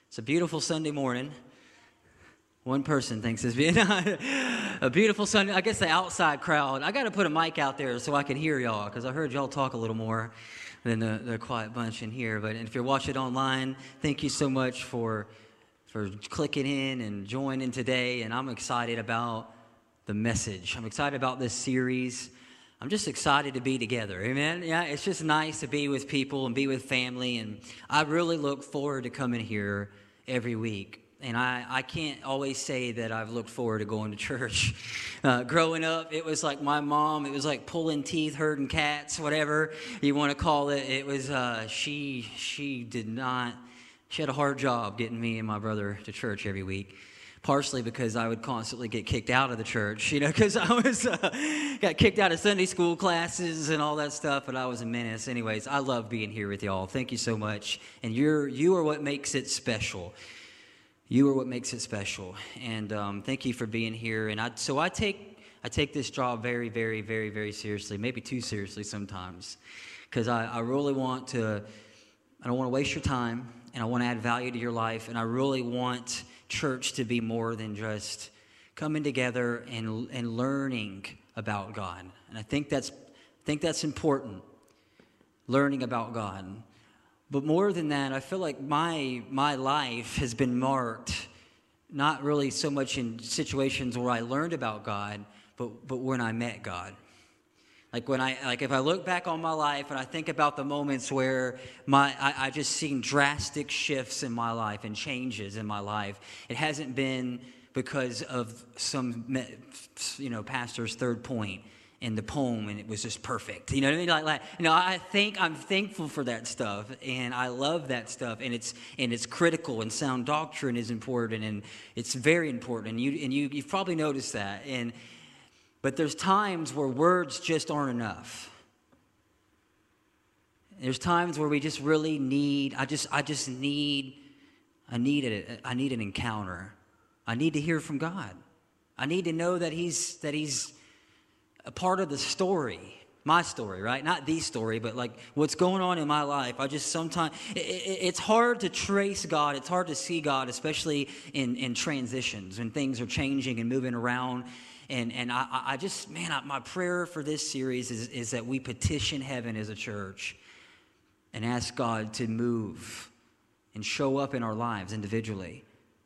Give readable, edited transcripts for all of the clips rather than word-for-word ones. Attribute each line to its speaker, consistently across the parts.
Speaker 1: It's a beautiful Sunday morning. One person thinks it's a beautiful Sunday. I guess the outside crowd. I got to put a mic out there so I can hear y'all, because I heard y'all talk a little more than the quiet bunch in here. But if you're watching online, thank you so much for clicking in and joining today. And I'm excited about the message. I'm excited about this series. I'm just excited to be together. Amen. Yeah, it's just nice to be with people and be with family. And I really look forward to coming here every week. And I can't always say that I've looked forward to going to church. Growing up, it was like my mom. It was like pulling teeth, herding cats, whatever you want to call it. It was she did not. She had a hard job getting me and my brother to church every week. Partially because I would constantly get kicked out of the church, because I was got kicked out of Sunday school classes and all that stuff, but I was a menace. Anyways, I love being here with y'all. Thank you so much. And you are what makes it special. You are what makes it special. And thank you for being here. And I take this job very, very, very, very seriously, maybe too seriously sometimes, because I really want to. I don't want to waste your time, and I want to add value to your life, and I really want church to be more than just coming together and learning about God. And I think that's important, learning about God. But more than that, I feel like my life has been marked not really so much in situations where I learned about God, but when I met God. If I look back on my life and I think about the moments where I just seen drastic shifts in my life and changes in my life, it hasn't been because of some, pastor's third point in the poem and it was just perfect. You know what I mean? I'm thankful for that stuff, and I love that stuff, and it's critical, and sound doctrine is important, and it's very important, and you've probably noticed that. But there's times where words just aren't enough. There's times where we just really need. I need an encounter. I need to hear from God. I need to know that He's a part of the story, my story, right? Not the story, but like what's going on in my life. I just sometimes it's hard to trace God. It's hard to see God, especially in transitions when things are changing and moving around. And my prayer for this series is that we petition heaven as a church and ask God to move and show up in our lives individually.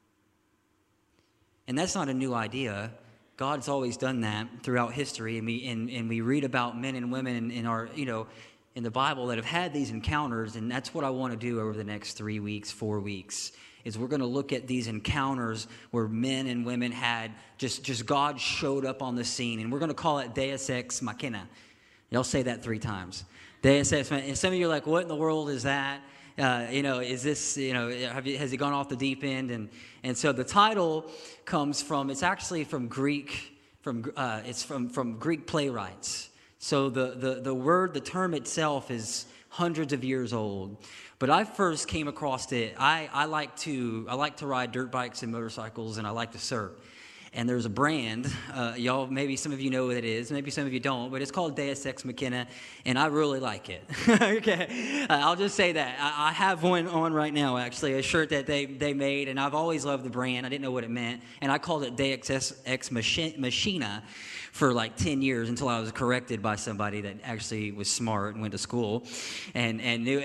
Speaker 1: And that's not a new idea. God's always done that throughout history, and we read about men and women in the Bible that have had these encounters, and that's what I want to do over the next 3 weeks, 4 weeks. Is we're going to look at these encounters where men and women had just God showed up on the scene. And we're going to call it Deus Ex Machina. Y'all say that 3 times. Deus Ex Machina. And some of you are like, what in the world is that? Is this, has he gone off the deep end? And so the title comes from, it's actually from Greek, it's from Greek playwrights. So the term itself is hundreds of years old. But I first came across it. I like to ride dirt bikes and motorcycles, and I like to surf. And there's a brand, y'all, maybe some of you know what it is, maybe some of you don't, but it's called Deus Ex Machina, and I really like it. Okay, I'll just say that. I have one on right now, actually, a shirt that they made, and I've always loved the brand. I didn't know what it meant, and I called it Deus Ex Machina for like 10 years until I was corrected by somebody that actually was smart and went to school and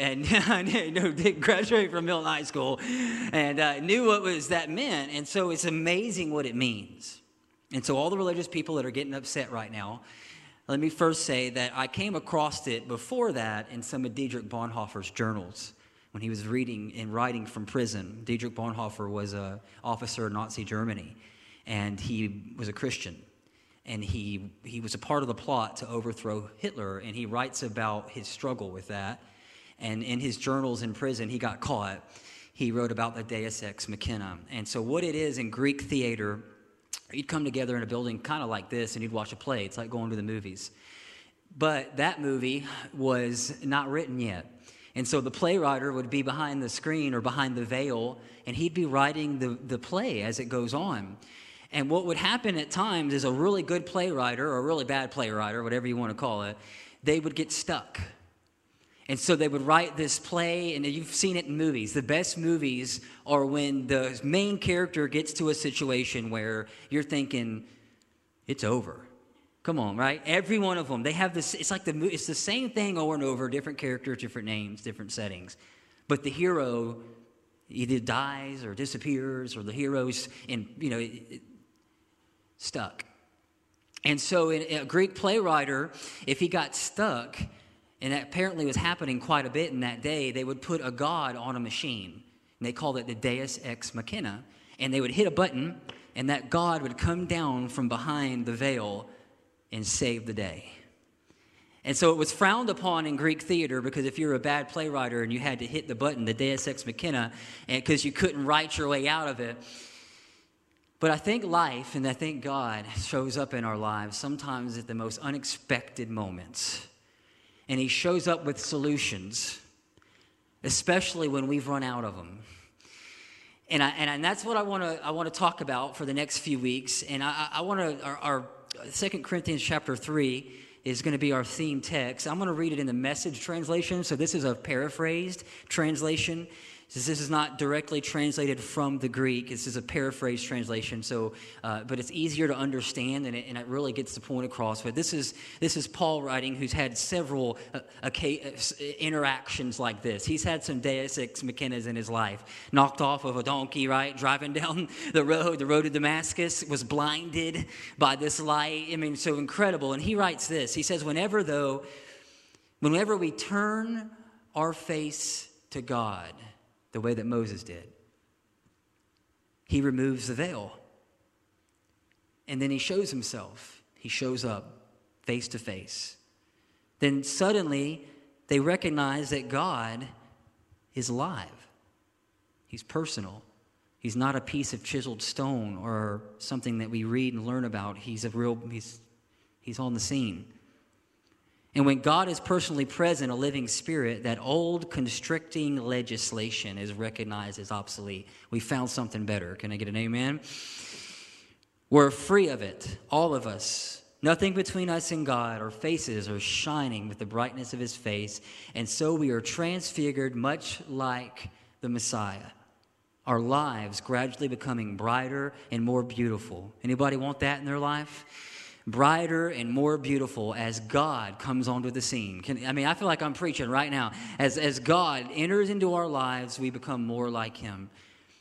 Speaker 1: did graduate from Milton High School and knew what that meant. And so it's amazing what it means. And so all the religious people that are getting upset right now, let me first say that I came across it before that in some of Dietrich Bonhoeffer's journals when he was reading and writing from prison. Dietrich Bonhoeffer was an officer in Nazi Germany, and he was a Christian. And he was a part of the plot to overthrow Hitler, and he writes about his struggle with that. And in his journals in prison, he got caught. He wrote about the Deus Ex Machina. And so what it is in Greek theater, you'd come together in a building kind of like this, and you'd watch a play. It's like going to the movies. But that movie was not written yet. And so the playwright would be behind the screen or behind the veil, and he'd be writing the play as it goes on. And what would happen at times is a really good playwright or a really bad playwright, whatever you want to call it, they would get stuck. And so they would write this play, and you've seen it in movies. The best movies are when the main character gets to a situation where you're thinking, it's over. Come on, right? Every one of them, they have this, it's the same thing over and over, different characters, different names, different settings. But the hero either dies or disappears, or the hero's stuck. And so a Greek playwright, if he got stuck, and that apparently was happening quite a bit in that day, they would put a god on a machine. And they called it the Deus Ex Machina. And they would hit a button, and that god would come down from behind the veil and save the day. And so it was frowned upon in Greek theater, because if you're a bad playwright and you had to hit the button, the Deus Ex Machina, because you couldn't write your way out of it. But I think life, and I think God shows up in our lives sometimes at the most unexpected moments. And he shows up with solutions, especially when we've run out of them. And that's what I want to talk about for the next few weeks. And I want to, our 2 Corinthians chapter 3 is going to be our theme text. I'm going to read it in the Message translation. So this is a paraphrased translation. This is not directly translated from the Greek. This is a paraphrased translation. So, but it's easier to understand, and it really gets the point across. But this is Paul writing, who's had several interactions like this. He's had some Deus Ex Machinas in his life. Knocked off of a donkey, right? Driving down the road to Damascus, was blinded by this light. I mean, so incredible. And he writes this. He says, whenever we turn our face to God, the way that Moses did, he removes the veil. And then he shows himself. He shows up face to face. Then suddenly they recognize that God is alive. He's personal. He's not a piece of chiseled stone or something that we read and learn about. He's on the scene. And when God is personally present, a living spirit, that old constricting legislation is recognized as obsolete. We found something better. Can I get an amen? We're free of it, all of us. Nothing between us and God. Our faces are shining with the brightness of his face. And so we are transfigured much like the Messiah. Our lives gradually becoming brighter and more beautiful. Anybody want that in their life? Brighter and more beautiful as God comes onto the scene. I feel like I'm preaching right now. As God enters into our lives, we become more like him.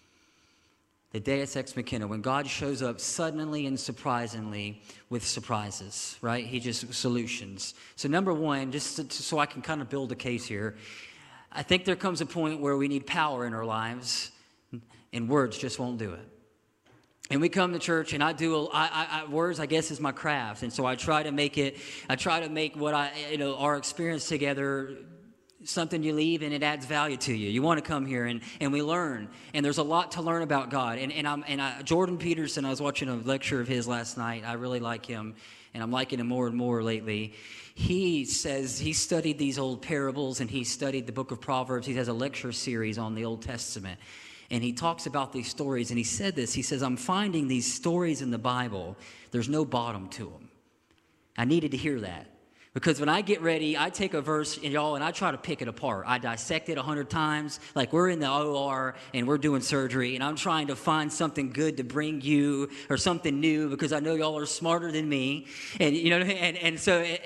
Speaker 1: The Deus Ex Machina, when God shows up suddenly and surprisingly with surprises, right? He just solutions. So number one, just so I can kind of build a case here, I think there comes a point where we need power in our lives, and words just won't do it. And we come to church, and words, I guess, is my craft. And so I try to make what our experience together something you leave and it adds value to you. You want to come here and we learn. And there's a lot to learn about God. Jordan Peterson, I was watching a lecture of his last night. I really like him, and I'm liking him more and more lately. He says he studied these old parables, and he studied the book of Proverbs. He has a lecture series on the Old Testament. And he talks about these stories, and he said this. He says, I'm finding these stories in the Bible, there's no bottom to them. I needed to hear that. Because when I get ready, I take a verse, and I try to pick it apart. I dissect it 100 times. Like we're in the OR, and we're doing surgery, and I'm trying to find something good to bring you, or something new, because I know y'all are smarter than me. And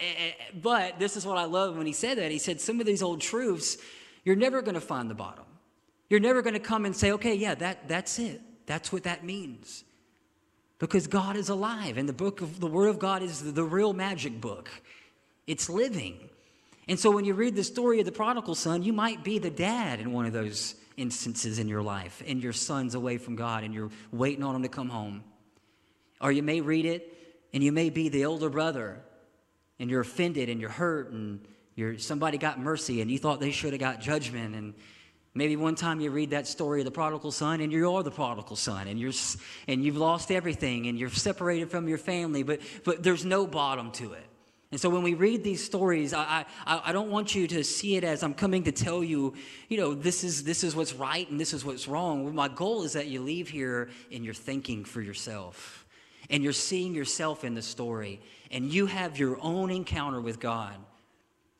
Speaker 1: but this is what I love when he said that. He said, some of these old truths, you're never going to find the bottom. You're never going to come and say, okay, yeah, that's it. That's what that means. Because God is alive, and the Word of God is the real magic book. It's living. And so when you read the story of the prodigal son, you might be the dad in one of those instances in your life, and your son's away from God, and you're waiting on him to come home. Or you may read it, and you may be the older brother, and you're offended, and you're hurt, and somebody got mercy, and you thought they should have got judgment, and maybe one time you read that story of the prodigal son, and you are the prodigal son, and you've lost everything, and you're separated from your family, but there's no bottom to it. And so when we read these stories, I don't want you to see it as I'm coming to tell you, this is what's right and this is what's wrong. My goal is that you leave here and you're thinking for yourself, and you're seeing yourself in the story, and you have your own encounter with God.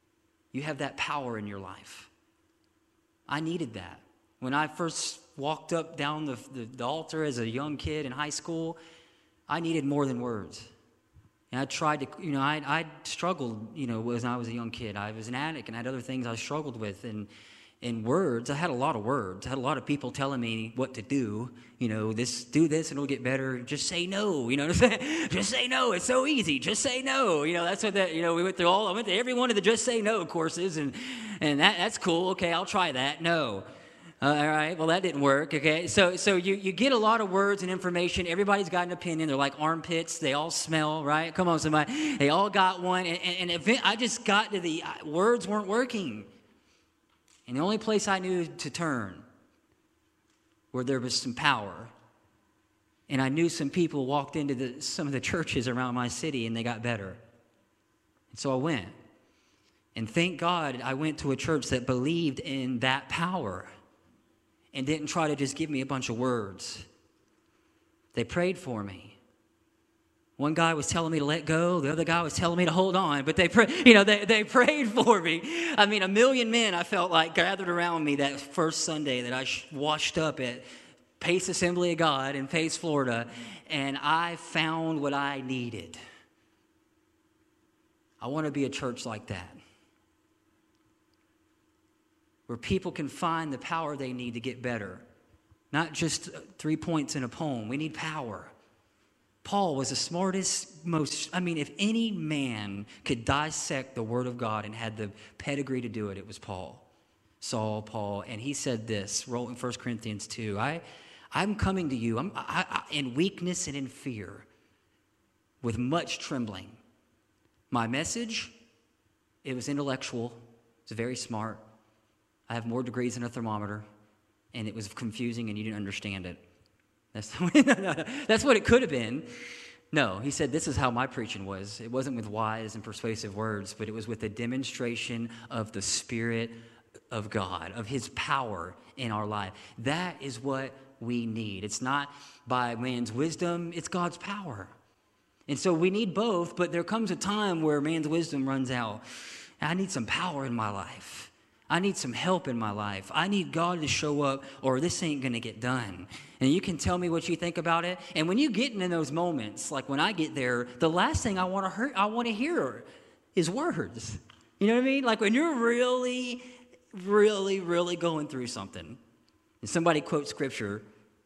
Speaker 1: You have that power in your life. I needed that. When I first walked up down the altar as a young kid in high school, I needed more than words. And I tried to, I struggled, when I was a young kid. I was an addict and had other things I struggled with. And in words, I had a lot of words. I had a lot of people telling me what to do. Do this and it'll get better. Just say no. You know what I'm saying? Just say no. It's so easy. Just say no. That's what we went through I went to every one of the Just Say No courses, and that's cool. Okay, I'll try that. No. All right, well, that didn't work, okay? So you get a lot of words and information. Everybody's got an opinion. They're like armpits. They all smell, right? Come on, somebody. They all got one. And I just got to the words weren't working. And the only place I knew to turn where there was some power, and I knew some people walked into some of the churches around my city, and they got better. And so I went. And thank God I went to a church that believed in that power and didn't try to just give me a bunch of words. They prayed for me. One guy was telling me to let go. The other guy was telling me to hold on. But they prayed for me. I mean, 1 million men, I felt like, gathered around me that first Sunday that I washed up at Pace Assembly of God in Pace, Florida. And I found what I needed. I want to be a church like that, where people can find the power they need to get better. Not just 3 points in a poem. We need power. Paul was the smartest, if any man could dissect the Word of God and had the pedigree to do it, it was Paul. Saul, Paul, and he said this, wrote in 1 Corinthians 2, I'm coming to you in weakness and in fear, with much trembling. My message, it was intellectual, it was very smart. I have more degrees than a thermometer, and it was confusing and you didn't understand it. That's what it could have been. No, he said, this is how my preaching was. It wasn't with wise and persuasive words, but it was with a demonstration of the Spirit of God, of His power in our life. That is what we need. It's not by man's wisdom, it's God's power. And so we need both, but there comes a time where man's wisdom runs out. I need some power in my life. I need some help in my life. I need God to show up, or this ain't going to get done. And you can tell me what you think about it. And when you get in those moments, like when I get there, the last thing I want to hear is words. You know what I mean? Like when you're really, really, really going through something, and somebody quotes scripture,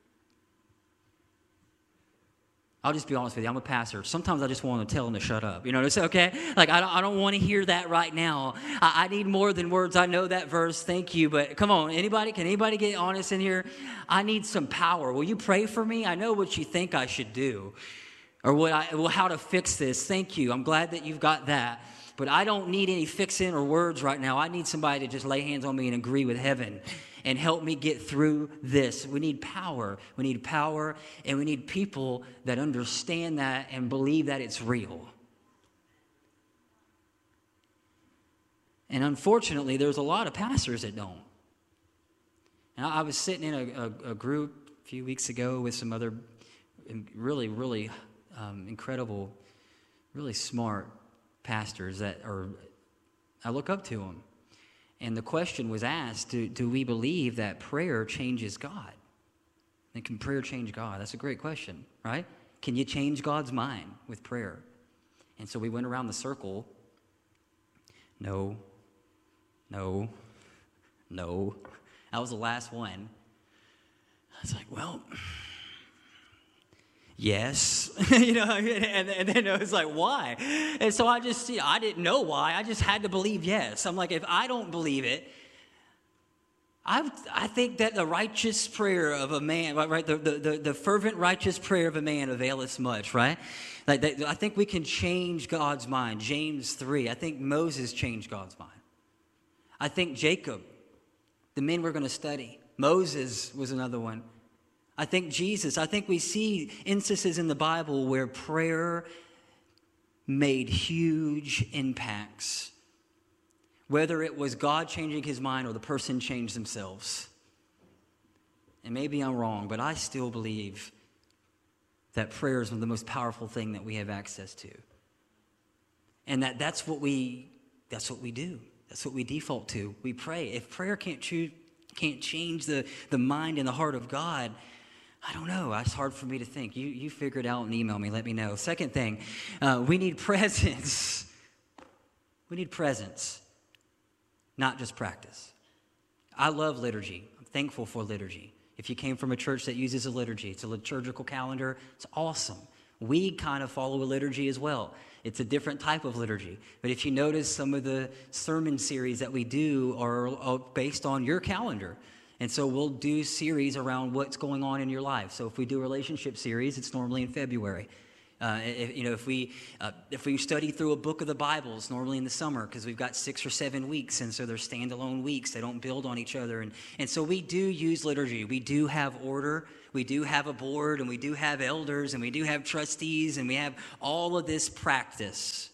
Speaker 1: I'll just be honest with you. I'm a pastor. Sometimes I just want to tell them to shut up. You know what I'm saying? Okay? Like, I don't want to hear that right now. I need more than words. I know that verse. Thank you. But come on. Can anybody get honest in here? I need some power. Will you pray for me? I know what you think I should do, or how to fix this. Thank you. I'm glad that you've got that. But I don't need any fixing or words right now. I need somebody to just lay hands on me and agree with heaven and help me get through this. We need power. We need power, and we need people that understand that and believe that it's real. And unfortunately, there's a lot of pastors that don't. And I was sitting in a group a few weeks ago with some other really, really incredible, really smart pastors I look up to them. And the question was asked, do we believe that prayer changes God? And can prayer change God? That's a great question, right? Can you change God's mind with prayer? And so we went around the circle. No. That was the last one. I was like, well, yes. And then it was like, why? And so I didn't know why. I just had to believe yes. I'm like, if I don't believe it, I think that the righteous prayer of a man, right? The fervent righteous prayer of a man availeth much, right? I think we can change God's mind. James 3. I think Moses changed God's mind. I think Jacob, the men we're going to study. Moses was another one. I think Jesus. I think we see instances in the Bible where prayer made huge impacts. Whether it was God changing his mind or the person changed themselves. And maybe I'm wrong, but I still believe that prayer is the most powerful thing that we have access to. And that's what we do. That's what we default to. We pray. If prayer can't change the mind and the heart of God, I don't know. It's hard for me to think. You figure it out and email me. Let me know. Second thing, we need presence. We need presence, not just practice. I love liturgy. I'm thankful for liturgy. If you came from a church that uses a liturgy, it's a liturgical calendar, it's awesome. We kind of follow a liturgy as well. It's a different type of liturgy. But if you notice, some of the sermon series that we do are based on your calendar. And so we'll do series around what's going on in your life. So if we do a relationship series, it's normally in February. If we study through a book of the Bible, it's normally in the summer because we've got 6 or 7 weeks, and so they're standalone weeks. They don't build on each other. And so we do use liturgy. We do have order. We do have a board, and we do have elders, and we do have trustees, and we have all of this practice.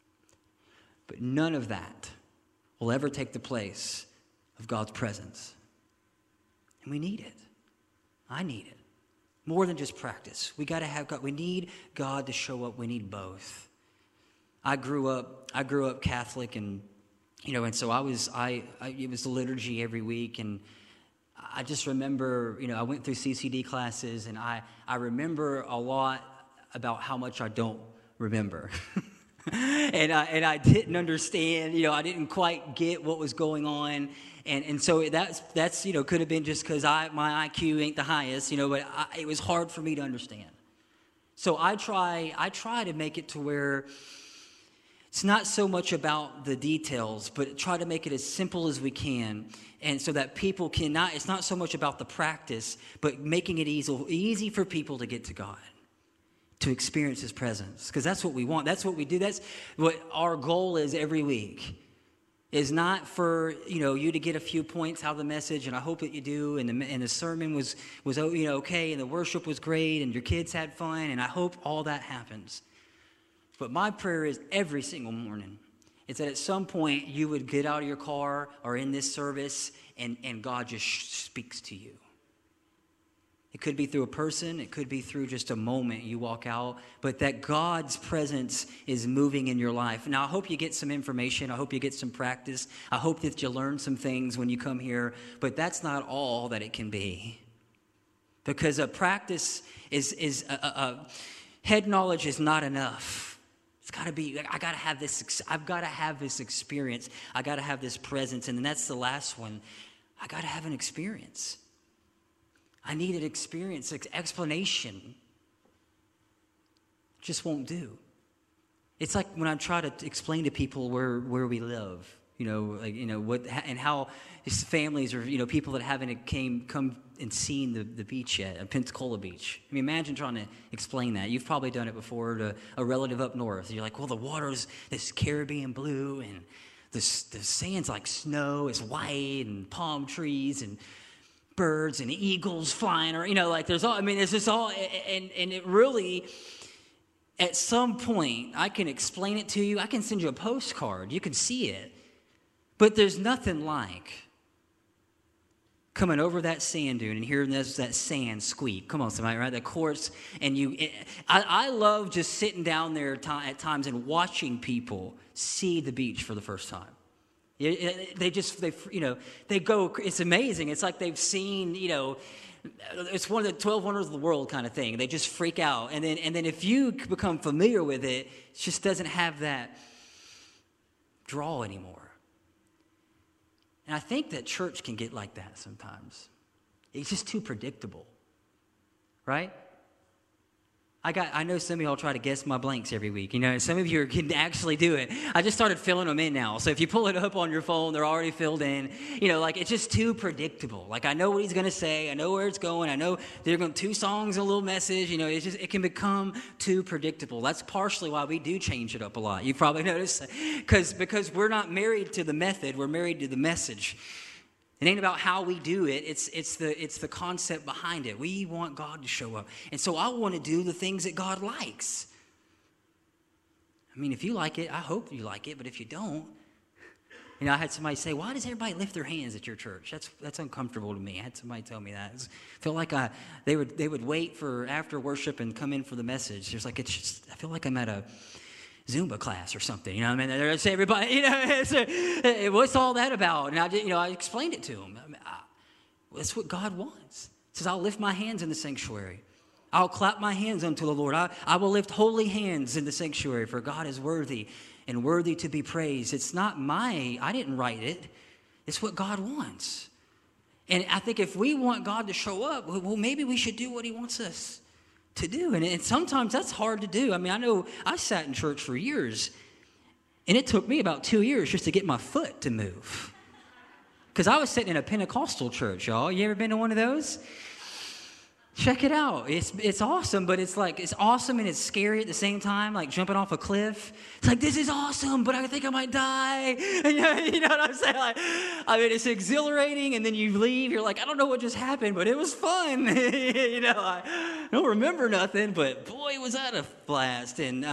Speaker 1: But none of that will ever take the place of God's presence. And we need it. I need it. More than just practice. We got to have God. We need God to show up. We need both. I grew up Catholic, and and so it was the liturgy every week, and I just remember, I went through CCD classes, and I remember a lot about how much I don't remember. and I didn't understand, I didn't quite get what was going on. And so that's could have been just because my IQ ain't the highest, but it was hard for me to understand. So I try to make it to where it's not so much about the details, but try to make it as simple as we can, and so that people cannot. It's not so much about the practice, but making it easy for people to get to God, to experience His presence, because that's what we want. That's what we do. That's what our goal is every week. Is not for you to get a few points out of the message, and I hope that you do. And the sermon was okay, and the worship was great, and your kids had fun, and I hope all that happens. But my prayer is every single morning is that at some point you would get out of your car or in this service, and God just speaks to you. It could be through a person. It could be through just a moment you walk out. But that God's presence is moving in your life. Now, I hope you get some information. I hope you get some practice. I hope that you learn some things when you come here. But that's not all that it can be. Because a practice head knowledge is not enough. It's got to be, I've got to have this experience. I got to have this presence. And then that's the last one. I got to have an experience. I need an experience, explanation. Just won't do. It's like when I try to explain to people where we live, what and how these families or people that haven't come and seen the beach yet, at Pensacola Beach. I mean, imagine trying to explain that. You've probably done it before to a relative up north. You're like, well, the water's this Caribbean blue, and the sand's like snow. It's white, and palm trees, and birds and eagles flying, or there's all. I mean, it's just all, and it really, at some point, I can explain it to you. I can send you a postcard. You can see it, but there's nothing like coming over that sand dune and hearing that sand squeak. Come on, somebody, right? That chorus, and I love just sitting down there at times and watching people see the beach for the first time. They go, it's amazing. It's like they've seen, it's one of the 12 wonders of the world kind of thing. They just freak out. And then if you become familiar with it, it just doesn't have that draw anymore. And I think that church can get like that sometimes. It's just too predictable, right? I know some of y'all try to guess my blanks every week. Some of you can actually do it. I just started filling them in now. So if you pull it up on your phone, they're already filled in. It's just too predictable. I know what he's going to say. I know where it's going. I know they're going 2 songs, a little message. It can become too predictable. That's partially why we do change it up a lot. You've probably noticed, because we're not married to the method. We're married to the message. It ain't about how we do it. It's the concept behind it. We want God to show up. And so I want to do the things that God likes. I mean, if you like it, I hope you like it. But if you don't, I had somebody say, why does everybody lift their hands at your church? That's uncomfortable to me. I had somebody tell me that. I feel like they would wait for after worship and come in for the message. It's like, I feel like I'm at Zumba class or something, you know what I mean? They're going to say everybody, what's all that about? And I explained it to him. That's what God wants. He says, I'll lift my hands in the sanctuary. I'll clap my hands unto the Lord. I will lift holy hands in the sanctuary, for God is worthy and worthy to be praised. It's not I didn't write it. It's what God wants. And I think if we want God to show up, well, maybe we should do what he wants us to do. And sometimes that's hard to do. I mean, I know I sat in church for years, and it took me about 2 years just to get my foot to move. Because I was sitting in a Pentecostal church, y'all. You ever been to one of those? Check it out. It's awesome, but it's awesome and it's scary at the same time, like jumping off a cliff. It's like, this is awesome, but I think I might die. You know what I'm saying? It's exhilarating, and then you leave. You're like, I don't know what just happened, but it was fun. I don't remember nothing, but boy, was that a blast. And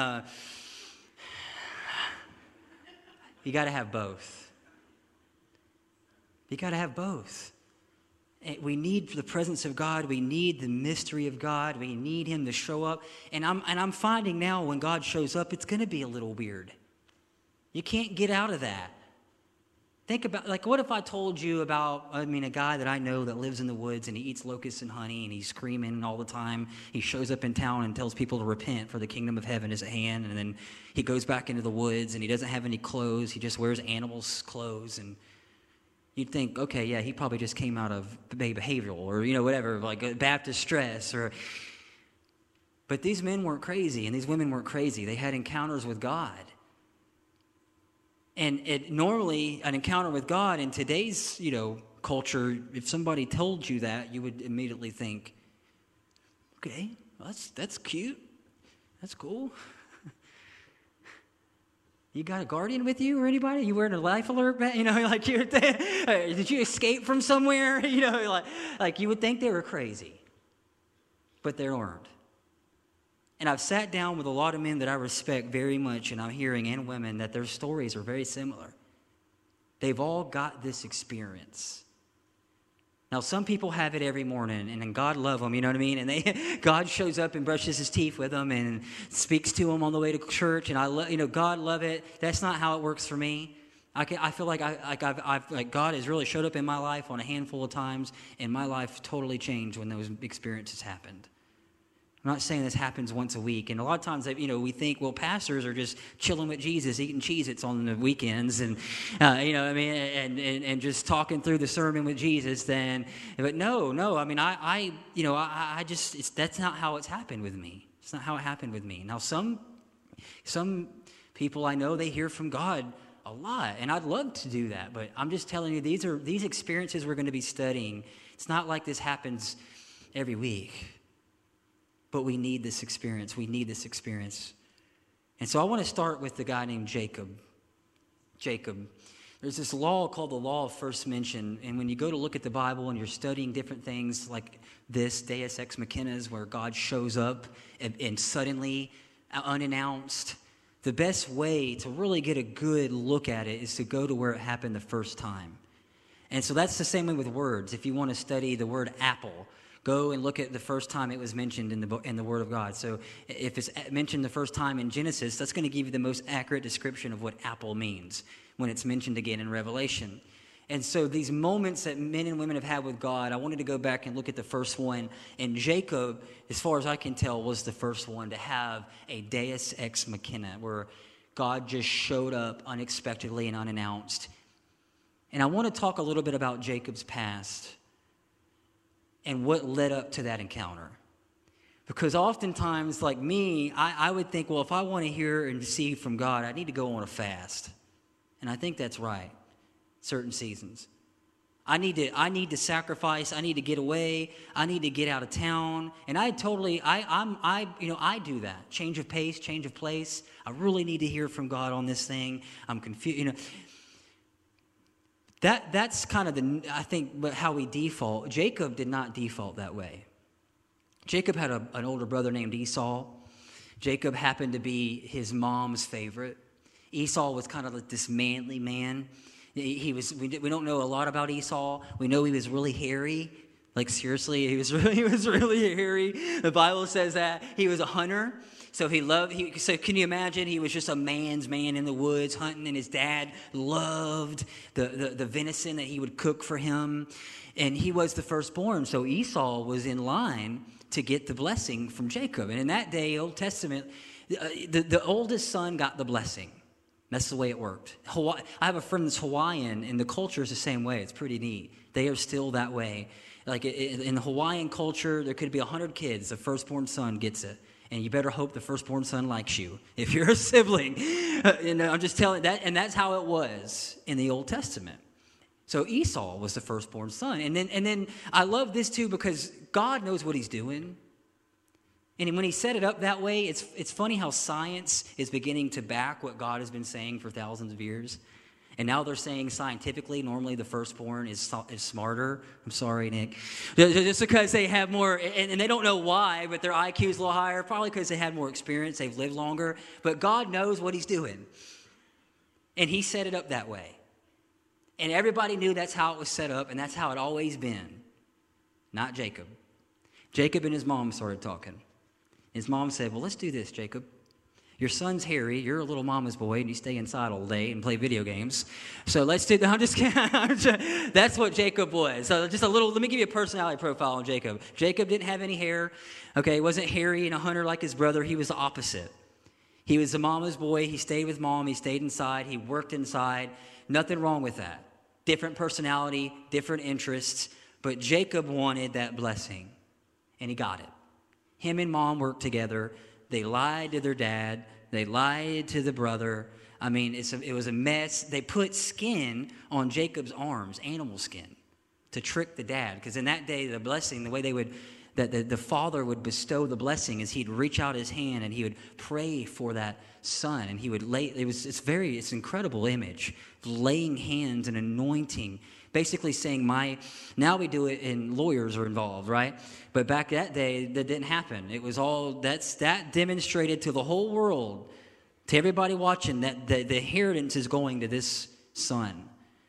Speaker 1: you got to have both. You got to have both. We need the presence of God. We need the mystery of God. We need him to show up. And I'm finding now when God shows up, it's going to be a little weird. You can't get out of that. Think about, what if I told you about, a guy that I know that lives in the woods and he eats locusts and honey and he's screaming all the time. He shows up in town and tells people to repent, for the kingdom of heaven is at hand. And then he goes back into the woods and he doesn't have any clothes. He just wears animals' clothes. And you'd think, okay, yeah, he probably just came out of behavioral or, whatever, like Baptist stress. But these men weren't crazy and these women weren't crazy. They had encounters with God. And normally an encounter with God in today's, culture, if somebody told you that, you would immediately think, okay, well, that's cute. That's cool. You got a guardian with you or anybody? You wearing a life alert? Did you escape from somewhere? You would think they were crazy, but they weren't. And I've sat down with a lot of men that I respect very much, and I'm hearing, and women, that their stories are very similar. They've all got this experience. Now, some people have it every morning, and God love them, you know what I mean? And God shows up and brushes his teeth with them and speaks to them on the way to church, and God love it. That's not how it works for me. I feel like God has really showed up in my life on a handful of times, and my life totally changed when those experiences happened. I'm not saying this happens once a week. And a lot of times, we think, well, pastors are just chilling with Jesus, eating Cheez-Its on the weekends and, and just talking through the sermon with Jesus. But no, that's not how it's happened with me. It's not how it happened with me. Now, some people I know, they hear from God a lot, and I'd love to do that. But I'm just telling you, these experiences we're going to be studying. It's not like this happens every week. But we need this experience. We need this experience. And so I want to start with the guy named Jacob. Jacob. There's this law called the law of first mention. And when you go to look at the Bible and you're studying different things like this, Deus Ex Machina, where God shows up and suddenly, unannounced, the best way to really get a good look at it is to go to where it happened the first time. And so that's the same way with words. If you want to study the word apple, go and look at the first time it was mentioned in the Word of God. So if it's mentioned the first time in Genesis, that's going to give you the most accurate description of what apple means when it's mentioned again in Revelation. And so these moments that men and women have had with God, I wanted to go back and look at the first one. And Jacob, as far as I can tell, was the first one to have a Deus Ex Machina, where God just showed up unexpectedly and unannounced. And I want to talk a little bit about Jacob's past and what led up to that encounter. Because oftentimes, like me, I would think, well, if I want to hear and receive from God, I need to go on a fast. And I think that's right, certain seasons. I need to sacrifice, I need to get away, I need to get out of town. And I do that. Change of pace, change of place. I really need to hear from God on this thing. I'm confused, That's kind of I think how we default. Jacob did not default that way. Jacob had an older brother named Esau. Jacob happened to be his mom's favorite. Esau was kind of like this manly man. We don't know a lot about Esau. We know he was really hairy, Like seriously, he was really hairy. The Bible says that he was a hunter. So so can you imagine? He was just a man's man in the woods hunting, and his dad loved the venison that he would cook for him. And he was the firstborn. So Esau was in line to get the blessing from Jacob. And in that day, Old Testament, the oldest son got the blessing. That's the way it worked. I have a friend that's Hawaiian, and the culture is the same way. It's pretty neat. They are still that way. Like in the Hawaiian culture, there could be 100 kids. The firstborn son gets it. And you better hope the firstborn son likes you if you're a sibling. And I'm just telling that, and that's how it was in the Old Testament. So Esau was the firstborn son. And then I love this too because God knows what he's doing. And when he set it up that way, it's funny how science is beginning to back what God has been saying for thousands of years. And now they're saying scientifically, normally the firstborn is smarter. I'm sorry, Nick. Just because they have more, and they don't know why, but their IQ is a little higher, probably because they had more experience, they've lived longer. But God knows what he's doing. And he set it up that way. And everybody knew that's how it was set up, and that's how it always been. Not Jacob. Jacob and his mom started talking. His mom said, well, let's do this, Jacob. Your son's hairy. You're a little mama's boy, and you stay inside all day and play video games. So let's do. I'm just kidding. That's what Jacob was. So just a little. Let me give you a personality profile on Jacob. Jacob didn't have any hair. Okay, he wasn't hairy and a hunter like his brother. He was the opposite. He was a mama's boy. He stayed with mom. He stayed inside. He worked inside. Nothing wrong with that. Different personality, different interests. But Jacob wanted that blessing, and he got it. Him and mom worked together. They lied to their dad. They lied to the brother. I mean, it was a mess. They put skin on Jacob's arms, animal skin, to trick the dad. Because in that day, the blessing, the way the father would bestow the blessing is he'd reach out his hand and he would pray for that son. And he would it's an incredible image, laying hands and anointing. Basically saying now we do it and lawyers are involved, right? But back that day, that didn't happen. It was that demonstrated to the whole world, to everybody watching, that the inheritance is going to this son.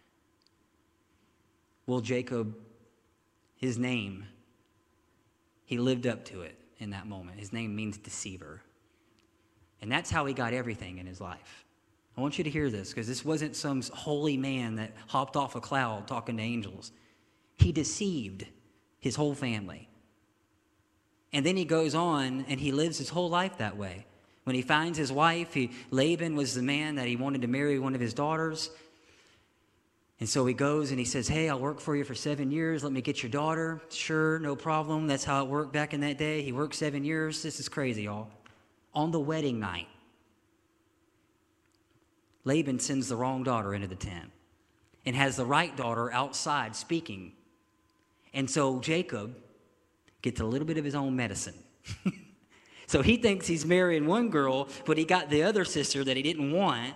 Speaker 1: Well, Jacob, his name, he lived up to it in that moment. His name means deceiver. And that's how he got everything in his life. I want you to hear this, because this wasn't some holy man that hopped off a cloud talking to angels. He deceived his whole family. And then he goes on and he lives his whole life that way. When he finds his wife, Laban was the man that he wanted to marry one of his daughters. And so he goes and he says, hey, I'll work for you for 7 years. Let me get your daughter. Sure, no problem. That's how it worked back in that day. He worked 7 years. This is crazy, y'all. On the wedding night, Laban sends the wrong daughter into the tent and has the right daughter outside speaking. And so Jacob gets a little bit of his own medicine. So he thinks he's marrying one girl, but he got the other sister that he didn't want.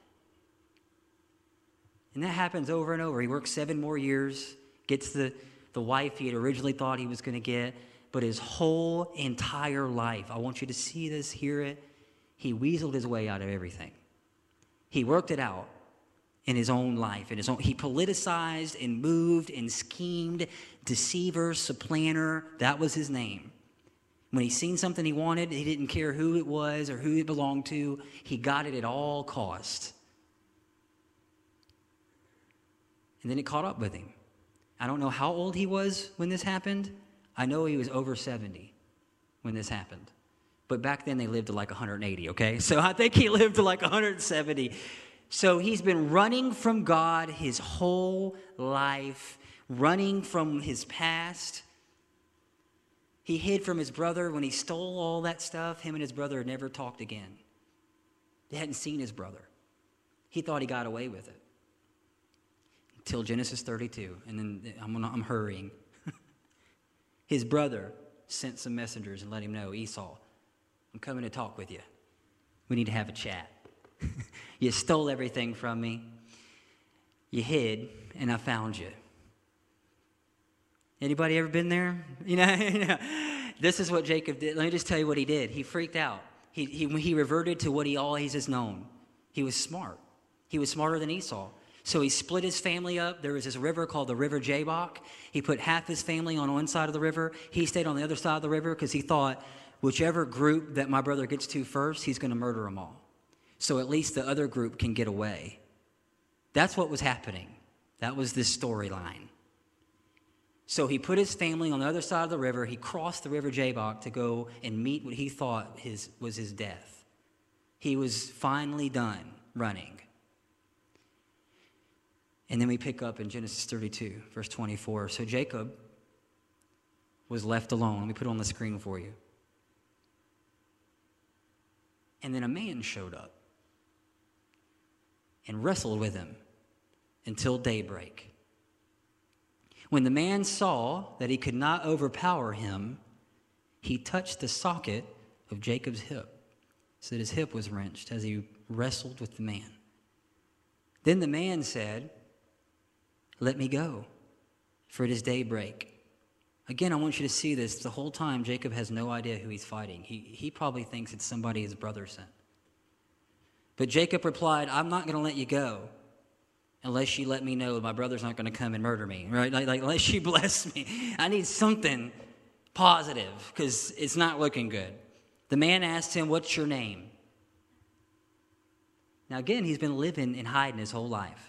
Speaker 1: And that happens over and over. He works 7 more years, gets the wife he had originally thought he was going to get, but his whole entire life, I want you to see this, hear it, he weaseled his way out of everything. He worked it out in his own life. He politicized and moved and schemed. Deceiver, supplanter, that was his name. When he seen something he wanted, he didn't care who it was or who it belonged to. He got it at all cost. And then it caught up with him. I don't know how old he was when this happened. I know he was over 70 when this happened. But back then they lived to like 180, okay? So I think he lived to like 170. So he's been running from God his whole life, running from his past. He hid from his brother. When he stole all that stuff, him and his brother had never talked again. They hadn't seen his brother. He thought he got away with it. Until Genesis 32. And then I'm hurrying. His brother sent some messengers and let him know, Esau, I'm coming to talk with you. We need to have a chat. You stole everything from me. You hid, and I found you. Anybody ever been there? You know, this is what Jacob did. Let me just tell you what he did. He freaked out. He reverted to what he always has known. He was smart. He was smarter than Esau. So he split his family up. There was this river called the River Jabbok. He put half his family on one side of the river. He stayed on the other side of the river because he thought, whichever group that my brother gets to first, he's going to murder them all. So at least the other group can get away. That's what was happening. That was this storyline. So he put his family on the other side of the river. He crossed the River Jabbok to go and meet what he thought was his death. He was finally done running. And then we pick up in Genesis 32, verse 24. So Jacob was left alone. Let me put it on the screen for you. And then a man showed up and wrestled with him until daybreak. When the man saw that he could not overpower him, he touched the socket of Jacob's hip, so that his hip was wrenched as he wrestled with the man. Then the man said, "Let me go, for it is daybreak." Again, I want you to see this. The whole time, Jacob has no idea who he's fighting. He probably thinks it's somebody his brother sent. But Jacob replied, "I'm not going to let you go unless you let me know my brother's not going to come and murder me," right? Like unless you bless me. I need something positive because it's not looking good. The man asked him, "What's your name?" Now, again, he's been living in hiding his whole life.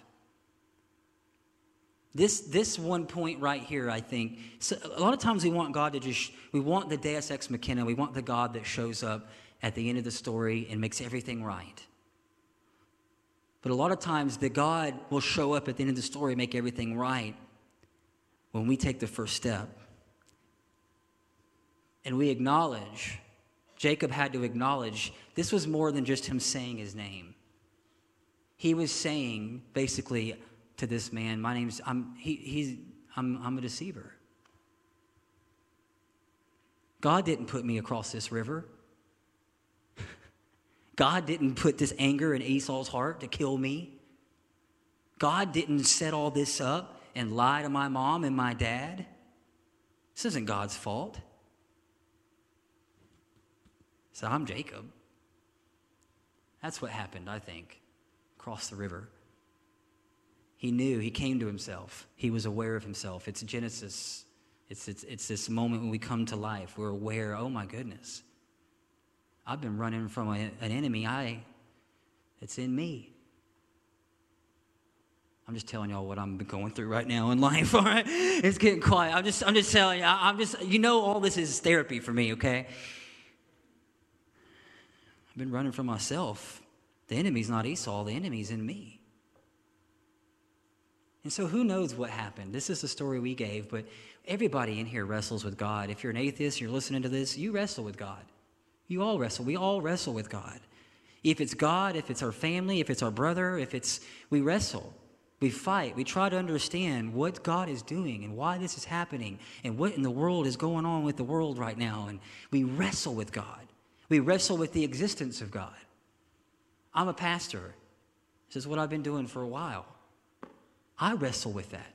Speaker 1: This one point right here, I think, so a lot of times we want God to we want the Deus Ex Machina, we want the God that shows up at the end of the story and makes everything right. But a lot of times the God will show up at the end of the story and make everything right when we take the first step. And we acknowledge, Jacob had to acknowledge, this was more than just him saying his name. He was saying, basically, to this man, I'm a deceiver. God didn't put me across this river. God didn't put this anger in Esau's heart to kill me. God didn't set all this up and lie to my mom and my dad. This isn't God's fault. So I'm Jacob. That's what happened, I think, across the river. He knew, he came to himself. He was aware of himself. It's Genesis. It's this moment when we come to life. We're aware, oh my goodness, I've been running from an enemy. It's in me. I'm just telling y'all what I'm going through right now in life, all right? It's getting quiet. I'm just telling you, all this is therapy for me, okay? I've been running from myself. The enemy's not Esau, the enemy's in me. And so who knows what happened? This is the story we gave, but everybody in here wrestles with God. If you're an atheist, you're listening to this, you wrestle with God. You all wrestle. We all wrestle with God. If it's God, if it's our family, if it's our brother, we wrestle. We fight. We try to understand what God is doing and why this is happening and what in the world is going on with the world right now. And we wrestle with God. We wrestle with the existence of God. I'm a pastor. This is what I've been doing for a while. I wrestle with that.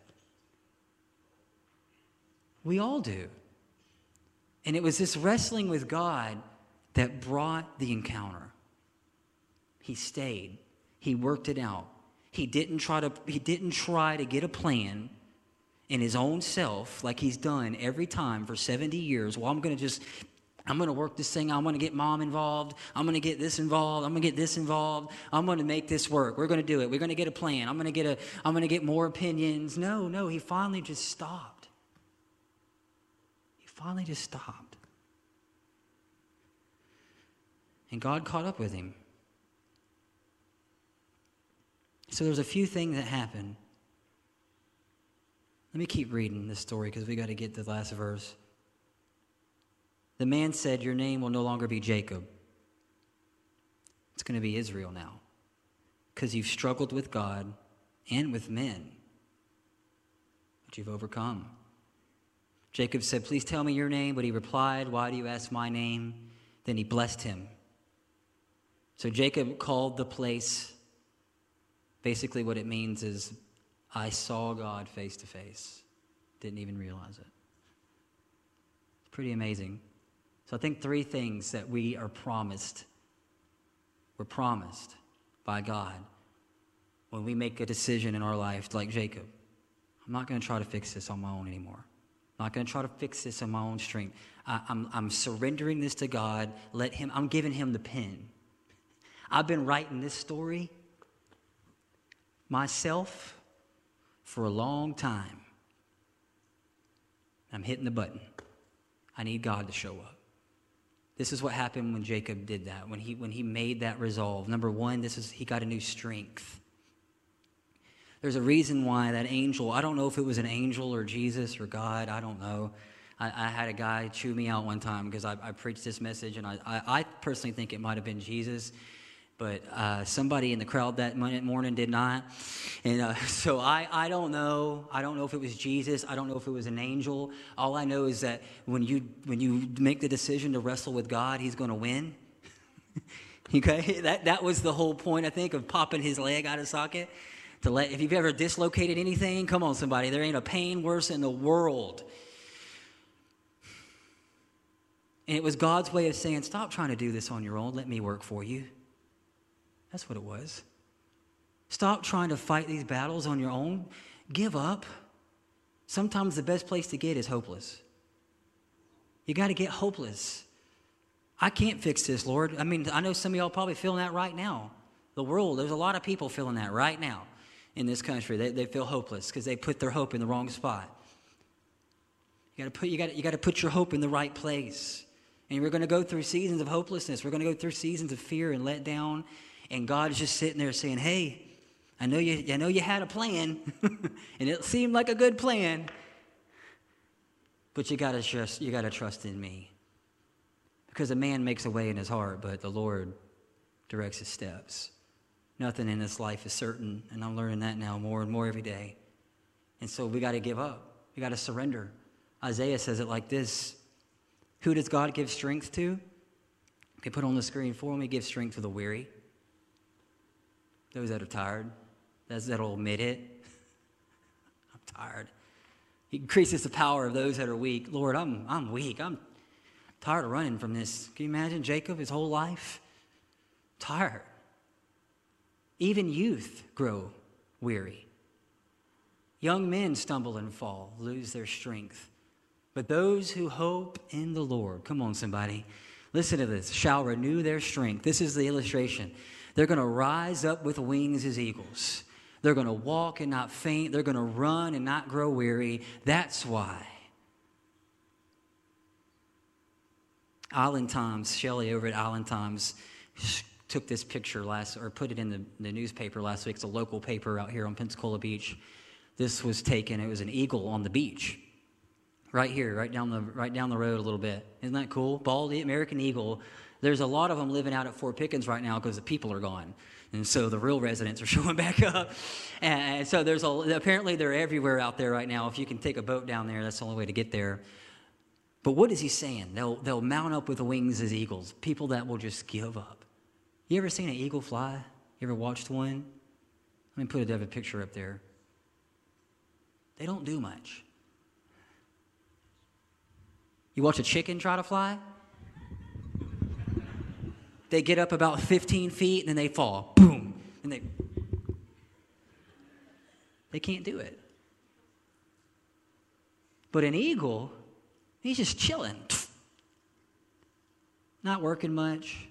Speaker 1: We all do. And it was this wrestling with God that brought the encounter. He stayed. He worked it out. He didn't try to get a plan in his own self like he's done every time for 70 years. Well, I'm going to work this thing. I'm going to get mom involved. I'm going to get this involved. I'm going to get this involved. I'm going to make this work. We're going to do it. We're going to get a plan. I'm going to get more opinions. No, he finally just stopped. And God caught up with him. So there's a few things that happened. Let me keep reading this story because we got to get to the last verse. The man said, "Your name will no longer be Jacob. It's going to be Israel now, because you've struggled with God and with men, but you've overcome." Jacob said, "Please tell me your name." But he replied, "Why do you ask my name?" Then he blessed him. So Jacob called the place, basically what it means is, I saw God face to face. Didn't even realize it. It's pretty amazing. So I think three things that we're promised by God. when we make a decision in our life, like Jacob. I'm not going to try to fix this on my own anymore. I'm not going to try to fix this on my own strength. I'm surrendering this to God. I'm giving him the pen. I've been writing this story myself for a long time. I'm hitting the button. I need God to show up. This is what happened when Jacob did that, when he made that resolve. Number one, he got a new strength. There's a reason why that angel, I don't know if it was an angel or Jesus or God, I don't know. I had a guy chew me out one time because I preached this message, and I personally think it might have been Jesus, but somebody in the crowd that morning did not. And so I don't know. I don't know if it was Jesus. I don't know if it was an angel. All I know is that when you make the decision to wrestle with God, he's going to win. Okay? That was the whole point, I think, of popping his leg out of socket. If you've ever dislocated anything, come on, somebody. There ain't a pain worse in the world. And it was God's way of saying, stop trying to do this on your own. Let me work for you. That's what it was. Stop trying to fight these battles on your own. Give up. Sometimes the best place to get is hopeless. You got to get hopeless. I can't fix this, Lord. I mean, I know some of y'all probably feeling that right now. The world, there's a lot of people feeling that right now in this country. They feel hopeless because they put their hope in the wrong spot. You got to put your hope in the right place. And we're going to go through seasons of hopelessness. We're going to go through seasons of fear and let down. And God's just sitting there saying, hey, I know you had a plan, and it seemed like a good plan, but you got to trust in me. Because a man makes a way in his heart, but the Lord directs his steps. Nothing in this life is certain, and I'm learning that now more and more every day. And so we got to give up. We got to surrender. Isaiah says it like this. Who does God give strength to? Okay, put on the screen for me. He gives strength to the weary. Those that are tired. Those that will admit it. I'm tired. He increases the power of those that are weak. Lord, I'm weak. I'm tired of running from this. Can you imagine Jacob, his whole life? Tired. Even youth grow weary. Young men stumble and fall, lose their strength. But those who hope in the Lord, come on somebody, listen to this, shall renew their strength. This is the illustration. They're going to rise up with wings as eagles. They're going to walk and not faint. They're going to run and not grow weary. That's why. Island Times, Shelley over at Island Times took this picture put it in the newspaper last week. It's a local paper out here on Pensacola Beach. This was taken. It was an eagle on the beach, right here, right down the road a little bit. Isn't that cool? Bald American eagle. There's a lot of them living out at Fort Pickens right now because the people are gone, and so the real residents are showing back up. And so apparently they're everywhere out there right now. If you can take a boat down there, that's the only way to get there. But what is he saying? They'll mount up with the wings as eagles. People that will just give up. You ever seen an eagle fly? You ever watched one? Let me put a picture up there. They don't do much. You watch a chicken try to fly? They get up about 15 feet and then they fall. Boom. And they can't do it. But an eagle, he's just chilling. Not working much.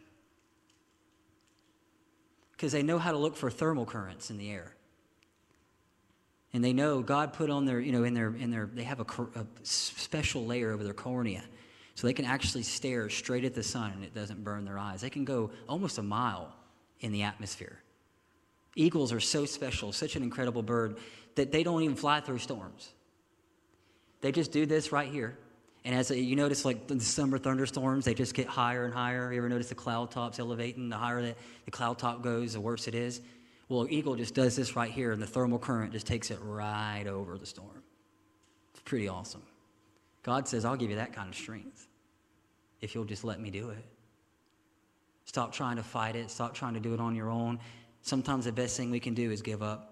Speaker 1: Because they know how to look for thermal currents in the air. And they know God put on their, they have a special layer over their cornea. So they can actually stare straight at the sun and it doesn't burn their eyes. They can go almost a mile in the atmosphere. Eagles are so special, such an incredible bird, that they don't even fly through storms. They just do this right here. And as you notice, like the summer thunderstorms, they just get higher and higher. You ever notice the cloud tops elevating? The higher the cloud top goes, the worse it is. Well, an eagle just does this right here, and the thermal current just takes it right over the storm. It's pretty awesome. God says, I'll give you that kind of strength if you'll just let me do it. Stop trying to fight it. Stop trying to do it on your own. Sometimes the best thing we can do is give up.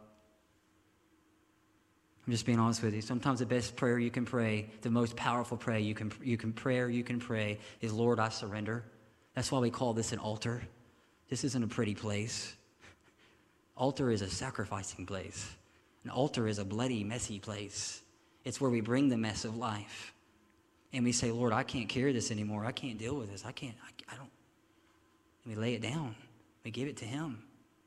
Speaker 1: I'm just being honest with you. Sometimes the best prayer you can pray, the most powerful prayer you can pray is, Lord, I surrender. That's why we call this an altar. This isn't a pretty place. Altar is a sacrificing place. An altar is a bloody, messy place. It's where we bring the mess of life. And we say, Lord, I can't carry this anymore. I can't deal with this. I don't. And we lay it down. We give it to him.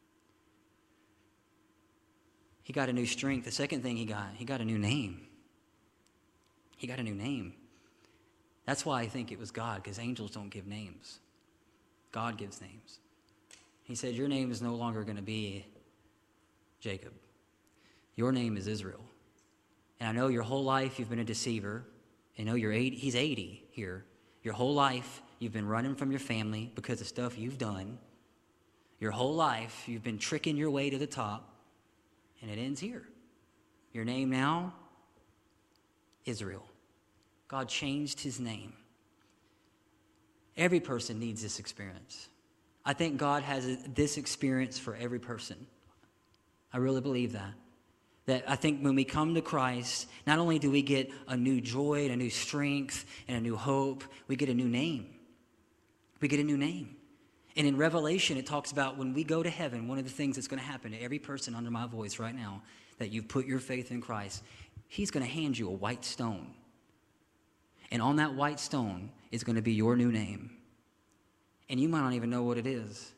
Speaker 1: He got a new strength. The second thing he got a new name. He got a new name. That's why I think it was God, because angels don't give names. God gives names. He said, your name is no longer going to be Jacob. Your name is Israel. And I know your whole life you've been a deceiver. I know he's 80 here. Your whole life you've been running from your family because of stuff you've done. Your whole life you've been tricking your way to the top. And it ends here. Your name now, Israel. God changed his name. Every person needs this experience. I think God has this experience for every person. I really believe that. That I think when we come to Christ, not only do we get a new joy and a new strength and a new hope, we get a new name. We get a new name. And in Revelation, it talks about when we go to heaven, one of the things that's going to happen to every person under my voice right now, that you've put your faith in Christ, he's going to hand you a white stone. And on that white stone is going to be your new name. And you might not even know what it is.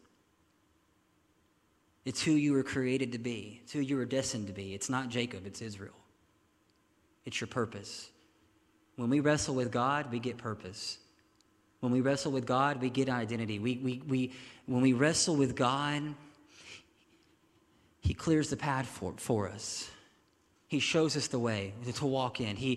Speaker 1: It's who you were created to be. It's who you were destined to be. It's not Jacob, it's Israel. It's your purpose. When we wrestle with God, we get purpose. When we wrestle with God, we get identity. When we wrestle with God, he clears the path for us. He shows us the way to walk in. He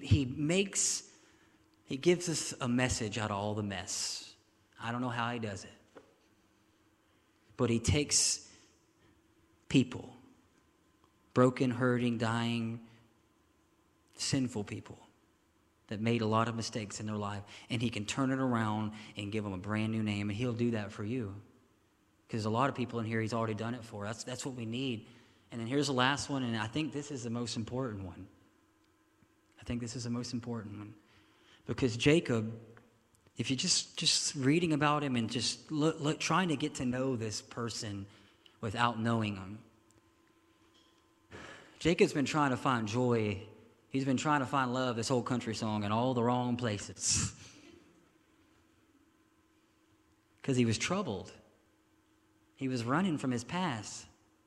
Speaker 1: gives us a message out of all the mess. I don't know how he does it. But he takes people, broken, hurting, dying, sinful people that made a lot of mistakes in their life, and he can turn it around and give them a brand new name, and he'll do that for you. Because a lot of people in here he's already done it for. That's what we need. And then here's the last one, and I think this is the most important one. Because Jacob, if you're just reading about him and just look, trying to get to know this person without knowing him, Jacob's been trying to find joy. He's been trying to find love, this whole country song, in all the wrong places. Because he was troubled. He was running from his past.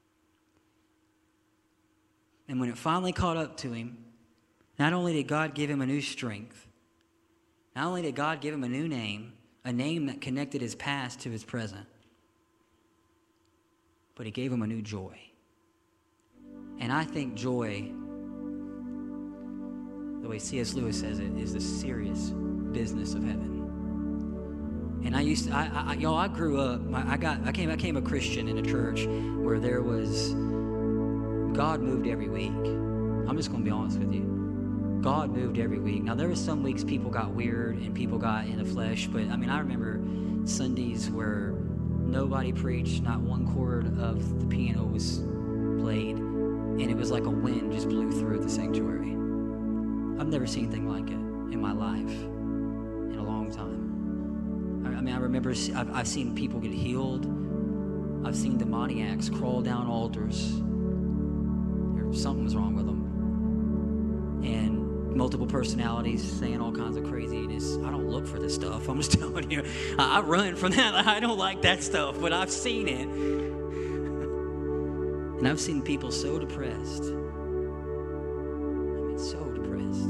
Speaker 1: And when it finally caught up to him, not only did God give him a new strength, not only did God give him a new name, a name that connected his past to his present, but he gave him a new joy. And I think joy, the way C.S. Lewis says it, is the serious business of heaven. And I grew up. I became a Christian in a church where there was God moved every week. I'm just going to be honest with you. God moved every week. Now there were some weeks people got weird and people got in the flesh, but I remember Sundays where nobody preached, not one chord of the piano was played, and it was like a wind just blew through the sanctuary. I've never seen anything like it in my life in a long time. I remember I've seen people get healed. I've seen demoniacs crawl down altars. Something was wrong with them. And multiple personalities saying all kinds of craziness. I don't look for this stuff. I'm just telling you. I run from that. I don't like that stuff, but I've seen it. And I've seen people so depressed. So depressed.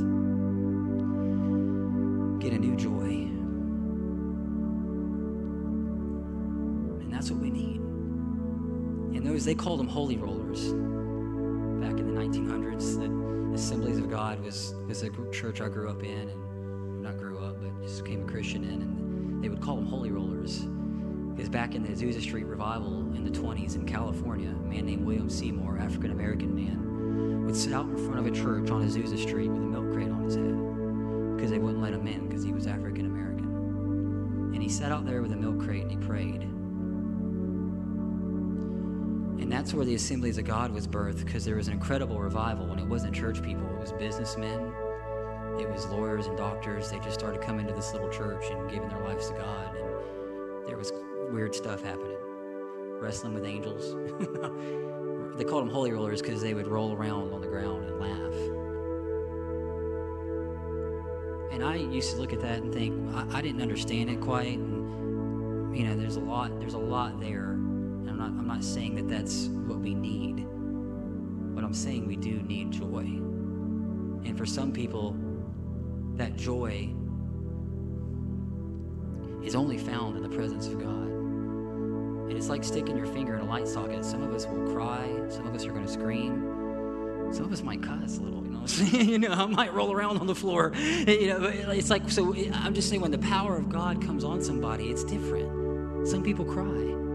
Speaker 1: Get a new joy. And that's what we need. And they called them holy rollers. Back in the 1900s, the Assemblies of God was a church I grew up in, and not grew up, but just became a Christian in, and they would call them holy rollers. Because back in the Azusa Street revival in the 20s in California, a man named William Seymour, African-American man, would sit out in front of a church on Azusa Street with a milk crate on his head because they wouldn't let him in because he was African-American. And he sat out there with a milk crate and he prayed. And that's where the Assemblies of God was birthed, because there was an incredible revival, and it wasn't church people, it was businessmen, it was lawyers and doctors. They just started coming to this little church and giving their lives to God, and there was weird stuff happening. wrestling with angels. They called them holy rollers because they would roll around on the ground and laugh. And I used to look at that and think, I didn't understand it quite. And, you know, there's a lot there. And I'm not saying that that's what we need. But I'm saying we do need joy. And for some people, that joy is only found in the presence of God. And it's like sticking your finger in a light socket. Some of us will cry. Some of us are going to scream. Some of us might cuss a little, you know what I'm saying? You know, I might roll around on the floor. You know, it's like, so I'm just saying when the power of God comes on somebody, it's different. Some people cry.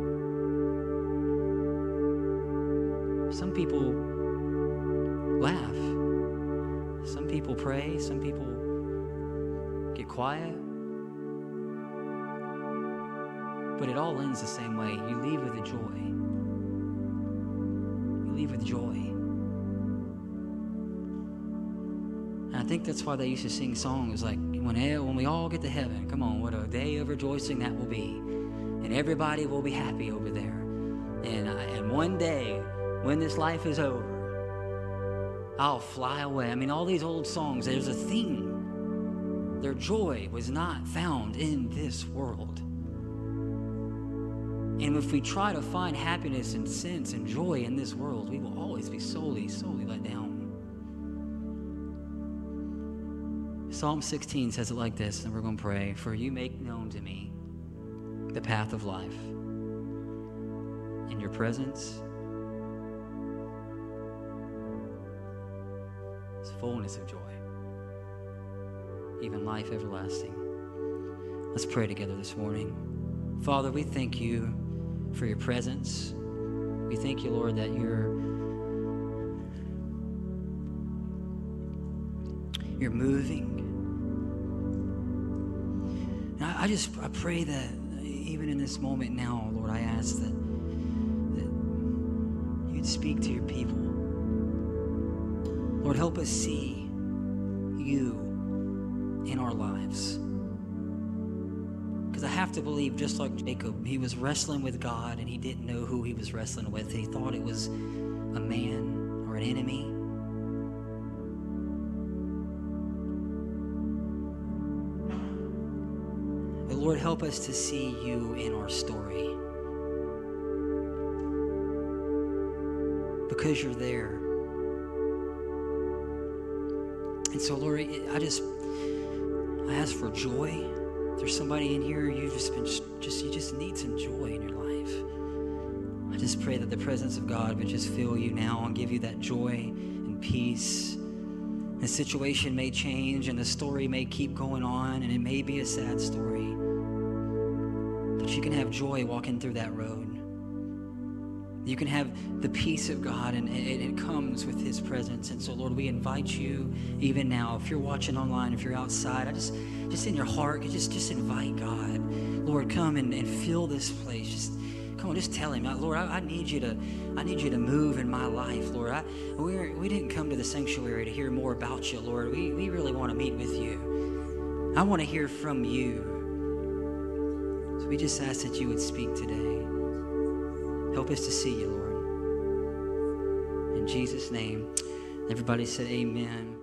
Speaker 1: Some people laugh. Some people pray. Some people get quiet. But it all ends the same way. You leave with a joy. You leave with joy. And I think that's why they used to sing songs like, when we all get to heaven, come on, what a day of rejoicing that will be. And everybody will be happy over there. And one day, when this life is over, I'll fly away. I mean, all these old songs, there's a theme. Their joy was not found in this world. And if we try to find happiness and sense and joy in this world, we will always be solely let down. Psalm 16 says it like this, and we're going to pray. For you make known to me the path of life. In your presence is fullness of joy, even life everlasting. Let's pray together this morning. Father, we thank you for your presence. We thank you, Lord, that you're moving. And I pray that even in this moment now, Lord, I ask that you'd speak to your people. Lord, help us see you in our lives. Because I have to believe, just like Jacob, he was wrestling with God and he didn't know who he was wrestling with. He thought it was a man or an enemy. But Lord, help us to see you in our story. Because you're there. And so, Lord, I ask for joy. There's somebody in here, you just need some joy in your life. I just pray that the presence of God would just fill you now and give you that joy and peace. The situation may change and the story may keep going on and it may be a sad story. But you can have joy walking through that road. You can have the peace of God, and it comes with his presence. And so, Lord, we invite you even now. If you're watching online, if you're outside, I just in your heart, just invite God. Lord, come and fill this place. Just come on, just tell him, Lord, I need you to move in my life, Lord. We didn't come to the sanctuary to hear more about you, Lord. We really want to meet with you. I want to hear from you. So we just ask that you would speak today. Help us to see you, Lord. In Jesus' name, everybody said amen.